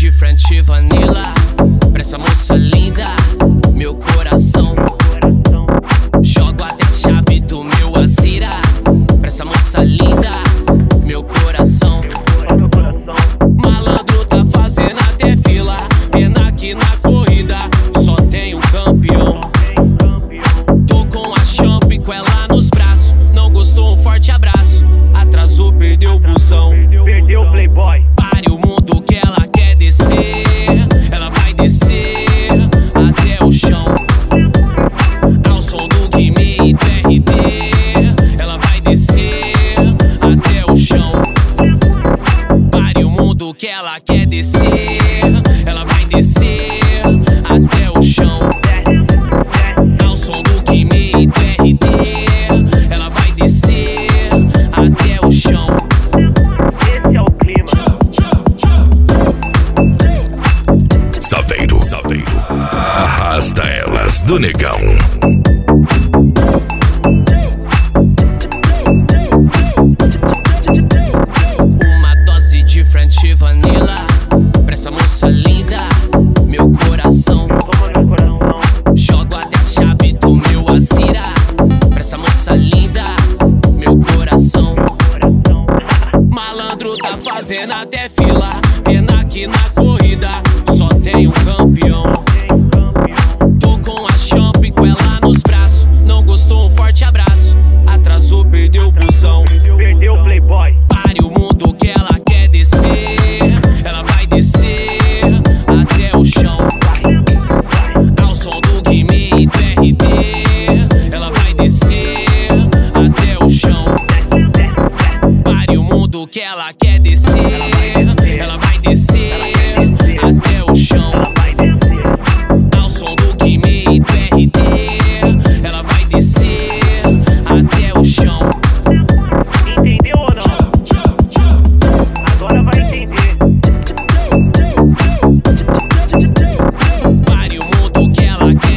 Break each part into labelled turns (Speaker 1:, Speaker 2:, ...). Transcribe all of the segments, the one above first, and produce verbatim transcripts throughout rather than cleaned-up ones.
Speaker 1: de frente vanilla, pra essa moça linda, meu coração. Jogo até a chave do meu Azira, pra essa moça linda, meu coração. Malandro tá fazendo até fila, pena que na corrida só tem um campeão. Tô com a champ com ela nos braços, não gostou, um forte abraço. Atrasou, perdeu o busão,
Speaker 2: Perdeu o Playboy.
Speaker 1: pare o mundo que ela quer descer. Ela vai descer até o chão, ao som do Guimê e do R D. Ela vai descer até o chão, pare o mundo que ela quer descer. Ela vai descer até o chão, ao som do Guimê e do R D. Ela vai descer até o chão.
Speaker 2: Esse é o clima.
Speaker 3: Saveiro, Saveiro, arrasta elas do Negão.
Speaker 1: Uma dose de frente vanilla, pra essa moça linda, meu coração.
Speaker 2: Toma meu coração.
Speaker 1: Jogo até a chave do meu Azira, pra essa moça linda, meu coração. Malandro tá fazendo até fila, pena que na corrida só tem um campeão. Tô com a champ com ela nos braços, não gostou, um forte abraço. Atrasou, perdeu o busão,
Speaker 2: Perdeu o Playboy.
Speaker 1: pare o mundo que ela quer descer. Ela vai descer até o chão, ao som do Guimê e do R D. Ela vai descer até o chão, pare o mundo que ela quer descer. Ela vai descer até o chão, ao som do Guimê e do R D. Ela vai descer até o chão.
Speaker 2: Entendeu ou não? Agora vai entender.
Speaker 1: Pare o mundo que ela quer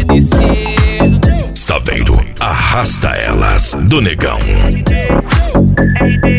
Speaker 1: descer.
Speaker 3: Saveiro, arrasta elas do Negão.
Speaker 2: R D,